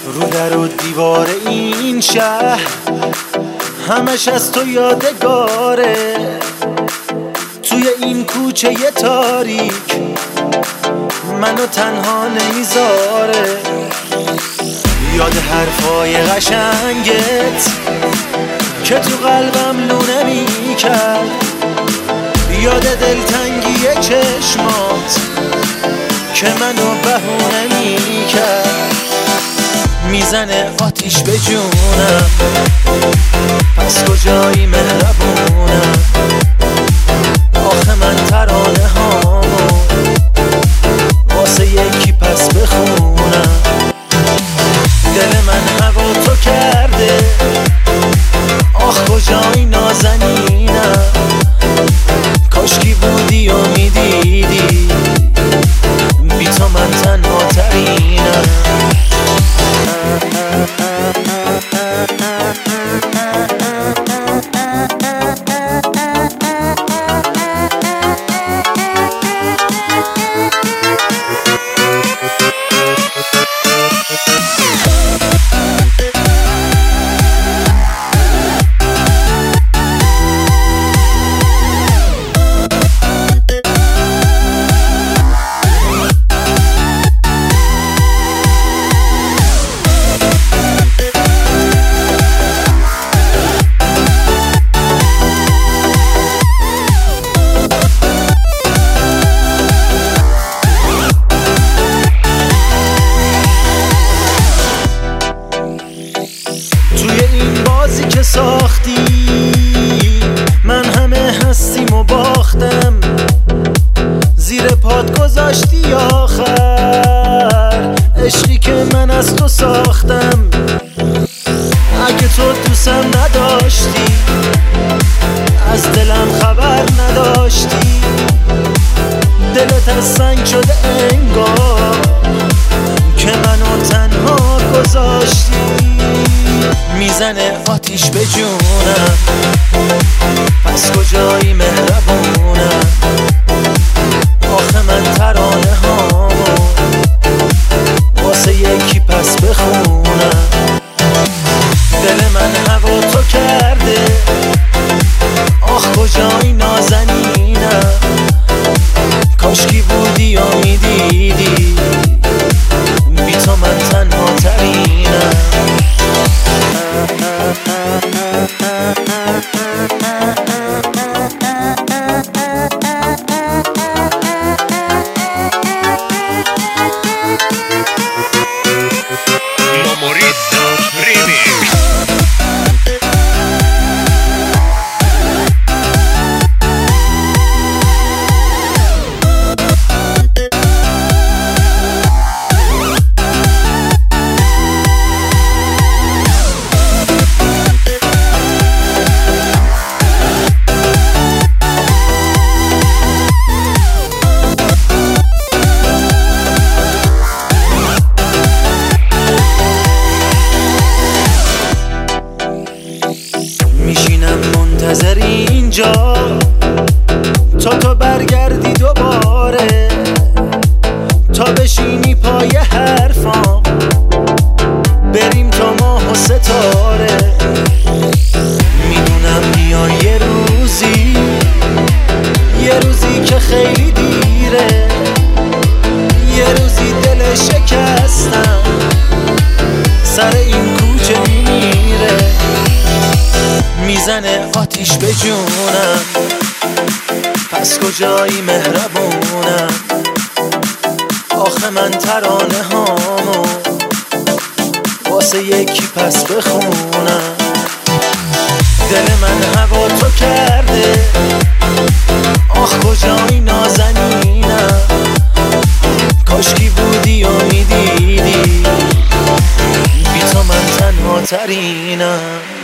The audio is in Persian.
رو در و دیوار این شهر همش از تو یادگاره، توی این کوچه تاریک منو تنها نمیذاره. یاد حرفای قشنگت که تو قلبم لونه میکرد، یاد دلتنگی چشمات که منو بهونه میکرد. میزنه آتیش به جونم، پس کجایی مهربونم؟ آخه من ترانه هامو واسه یکی پس بخونم. دل من هوا تو کرده، آخ کجایی نازنینم؟ کاشکی بودی و میدیدی بی تو من تنها ترینم. که ساختی من همه هستیم و باختم، زیر پات گذاشتی آخر عشقی که من از تو ساختم. اگه تو دوستم نداشتی، از دلم خبر نداشتی، دلت از سنگ شده انگار که منو تنها گذاشتی. میزنه آتیش به جونم، پس کجایی مهربونم؟ آخه من ترانه هامو واسه یکی پس بخونم. دل من هوا تو کرده، آخ کجایی نازنینم؟ کاشکی بودی و میدیدی بی تو من تنها ترینم. Momorito Remix. میشینم منتظر اینجا تا تو برگردی دوباره، تا بشینی پای حرفام بریم تا ماه و ستاره. میدونم بیای یه روزی که خیلی دیره، یه روزی دل شکستم سر این کوچه میمیره. میزنه آتیش به جونم، پس کجایی مهربونم؟ آخه من ترانه هامو واسه یکی پس بخونم. دل من هوا تو کرده، آخ کجایی نازنینم؟ کاشکی بودی و میدیدی بی تو من تنها ترینم.